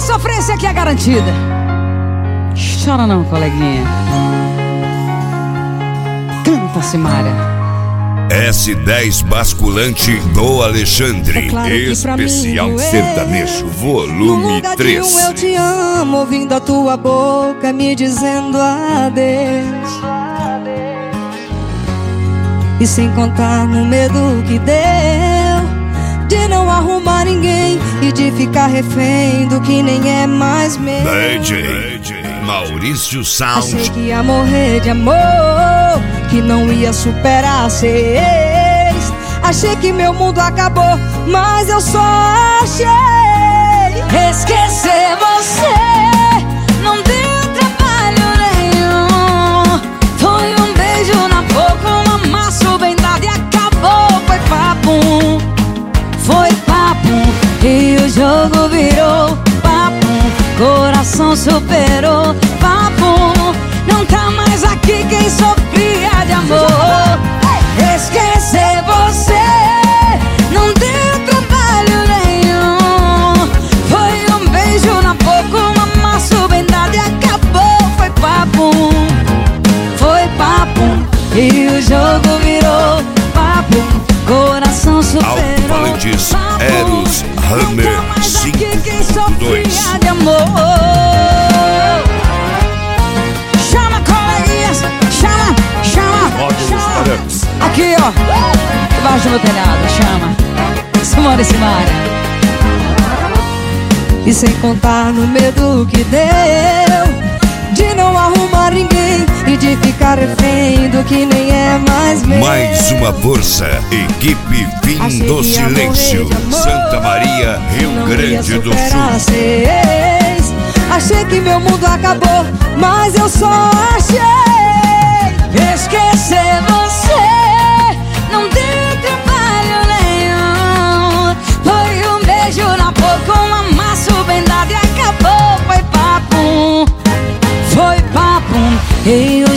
sofrência aqui é garantida. Chora não, coleguinha. Canta, Simária. S10 basculante do Alexandre. É claro Especial sertanejo, no volume lugar 3. de eu te amo, ouvindo a tua boca me dizendo adeus. E sem contar no medo que deu de não arrumar ninguém e de ficar refém do que nem é mais meu. DJ Maurício Achei Sound. que ia morrer de amor, que não ia superar ser ex. Achei que meu mundo acabou, mas eu só achei Esquecer você não deu trabalho nenhum. Foi um beijo na boca, um amasso bem dado e acabou. Foi papum, foi papum. E o jogo virou papum, coração superou papum. Não tá mais aqui quem sofria de amor. Esquecer você não deu trabalho nenhum. Foi um beijo na boca, um amasso bem dado e acabou. Foi papum, foi papum. E o jogo virou papum, coração superou Alto-falantes Eros Hammer 5.2. de amor. Chama, coleguinhas, chama, chama, chama. Aqui, ó, debaixo do meu telhado, chama Simária, Simária. E sem contar no medo que deu de não arrumar ninguém e de ficar refém do que nem é mais meu. Mais uma força, equipe Fim do Silêncio, Santa Maria, Rio Grande do Sul. Achei que meu mundo acabou, mas eu só achei Esquecer você não deu trabalho nenhum. Foi um beijo na boca, um amasso bem dado e acabou. Foi papum, foi papum. E